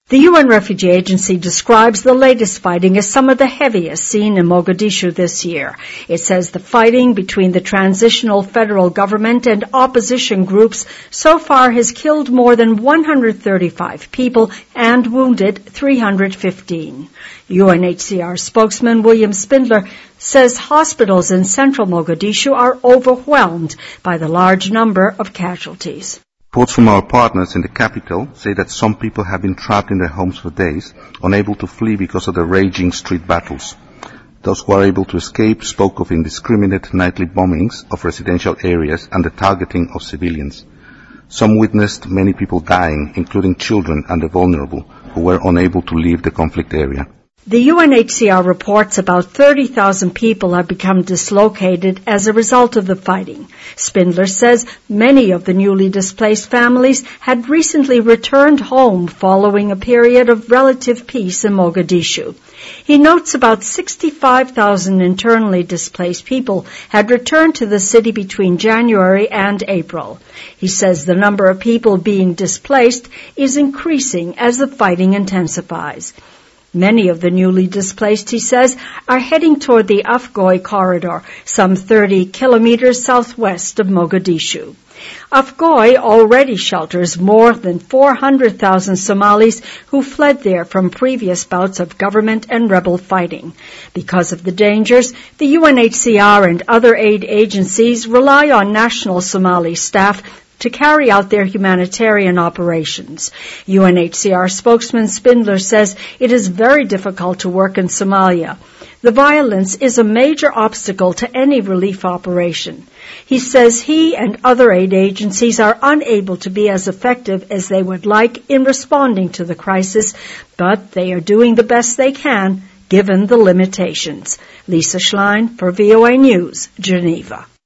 The UN Refugee Agency describes the latest fighting as some of the heaviest seen in Mogadishu this year. It says the fighting between the transitional federal government and opposition groups so far has killed more than 135 people and wounded 315. UNHCR spokesman William Spindler says hospitals in central Mogadishu are overwhelmed by the large number of casualties. Reports from our partners in the capital say that some people have been trapped in their homes for days, unable to flee because of the raging street battles. Those who are able to escape spoke of indiscriminate nightly bombings of residential areas and the targeting of civilians. Some witnessed many people dying, including children and the vulnerable, who were unable to leave the conflict area. The UNHCR reports about 30,000 people have become dislocated as a result of the fighting. Spindler says many of the newly displaced families had recently returned home following a period of relative peace in Mogadishu. He notes about 65,000 internally displaced people had returned to the city between January and April. He says the number of people being displaced is increasing as the fighting intensifies. Many of the newly displaced, he says, are heading toward the Afgoy corridor, some 30 kilometers southwest of Mogadishu. Afgoy already shelters more than 400,000 Somalis who fled there from previous bouts of government and rebel fighting. Because of the dangers, the UNHCR and other aid agencies rely on national Somali staff to carry out their humanitarian operations. UNHCR spokesman Spindler says it is very difficult to work in Somalia. The violence is a major obstacle to any relief operation. He says he and other aid agencies are unable to be as effective as they would like in responding to the crisis, but they are doing the best they can given the limitations. Lisa Schlein for VOA News, Geneva.